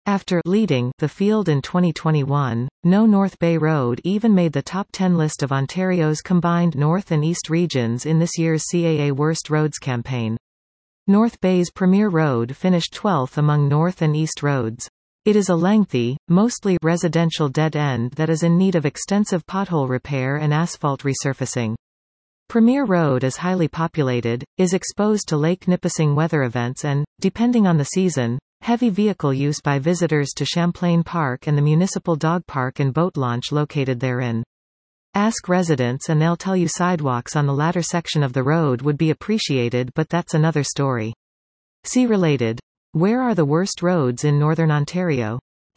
After leading the field in 2021, no North Bay road even made the top 10 list of Ontario's combined North and East regions in this year's CAA Worst Roads campaign. North Bay's Premier Road finished 12th among North and East roads. It is a lengthy, mostly residential dead end that is in need of extensive pothole repair and asphalt resurfacing. Premier Road is highly populated, is exposed to Lake Nipissing weather events and, depending on the season, heavy vehicle use by visitors to Champlain Park and the municipal dog park and boat launch located therein. Ask residents and they'll tell you sidewalks on the latter section of the road would be appreciated, but that's another story. See related. Where are the worst roads in Northern Ontario?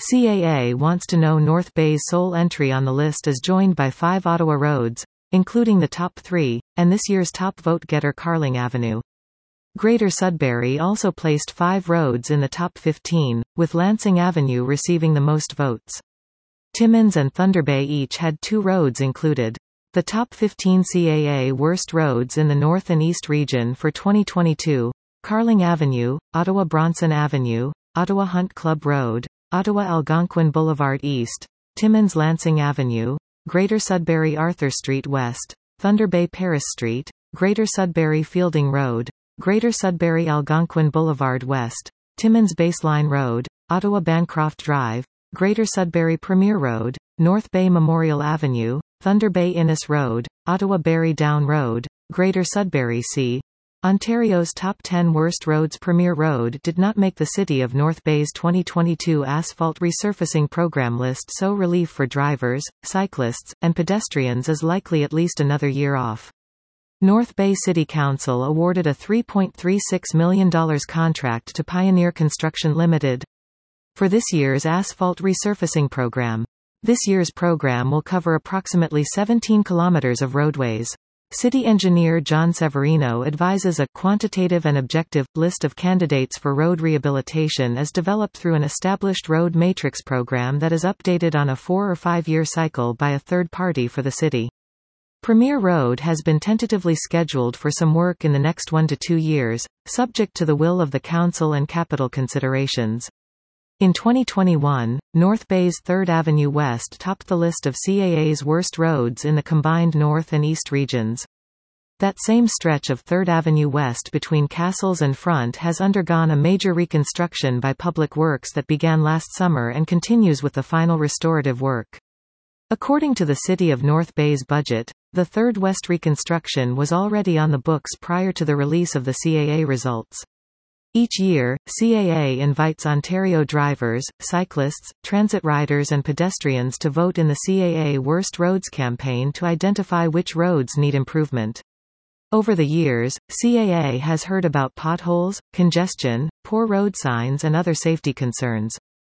CAA wants to know. North Bay's sole entry on the list is joined by 5 Ottawa roads, including the top 3, and this year's top vote-getter Carling Avenue. Greater Sudbury also placed 5 roads in the top 15, with Lansing Avenue receiving the most votes. Timmins and Thunder Bay each had 2 roads included. The top 15 CAA worst roads in the North and East region for 2022: Carling Avenue, Ottawa Bronson Avenue, Ottawa Hunt Club Road, Ottawa Algonquin Boulevard East, Timmins Lansing Avenue, Greater Sudbury Arthur Street West, Thunder Bay Paris Street, Greater Sudbury Fielding Road, Greater Sudbury Algonquin Boulevard West, Timmins Baseline Road, Ottawa Bancroft Drive, Greater Sudbury Premier Road, North Bay Memorial Avenue, Thunder Bay Innes Road, Ottawa Barry Down Road, Greater Sudbury C. Ontario's top 10 worst roads. Premier Road did not make the City of North Bay's 2022 asphalt resurfacing program list, so relief for drivers, cyclists, and pedestrians is likely at least another year off. North Bay City Council awarded a $3.36 million contract to Pioneer Construction Limited for this year's asphalt resurfacing program. This year's program will cover approximately 17 kilometers of roadways. City engineer John Severino advises a quantitative and objective list of candidates for road rehabilitation is developed through an established road matrix program that is updated on a 4 or 5 year cycle by a third party for the city. Premier Road has been tentatively scheduled for some work in the next 1 to 2 years, subject to the will of the council and capital considerations. In 2021, North Bay's 3rd Avenue West topped the list of CAA's worst roads in the combined North and East regions. That same stretch of 3rd Avenue West between Castles and Front has undergone a major reconstruction by Public Works that began last summer and continues with the final restorative work. According to the City of North Bay's budget, the 3rd West reconstruction was already on the books prior to the release of the CAA results. Each year, CAA invites Ontario drivers, cyclists, transit riders and pedestrians to vote in the CAA Worst Roads campaign to identify which roads need improvement. Over the years, CAA has heard about potholes, congestion, poor road signs and other safety concerns.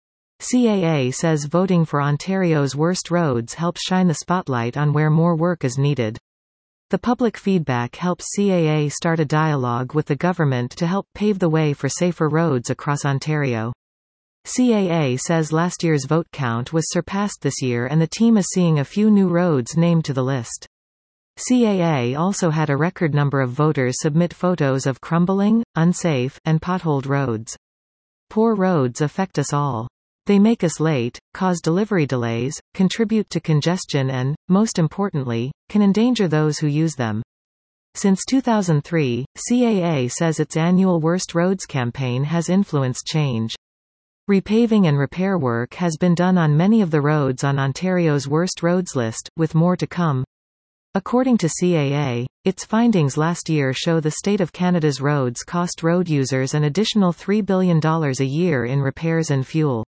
CAA says voting for Ontario's worst roads helps shine the spotlight on where more work is needed. The public feedback helps CAA start a dialogue with the government to help pave the way for safer roads across Ontario. CAA says last year's vote count was surpassed this year and the team is seeing a few new roads named to the list. CAA also had a record number of voters submit photos of crumbling, unsafe, and potholed roads. Poor roads affect us all. They make us late, cause delivery delays, contribute to congestion and, most importantly, can endanger those who use them. Since 2003, CAA says its annual Worst Roads campaign has influenced change. Repaving and repair work has been done on many of the roads on Ontario's Worst Roads list, with more to come. According to CAA, its findings last year show the state of Canada's roads cost road users an additional $3 billion a year in repairs and fuel.